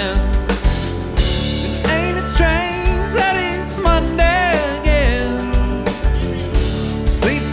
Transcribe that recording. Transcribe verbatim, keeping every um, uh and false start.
friends. And ain't it strange that it's Monday?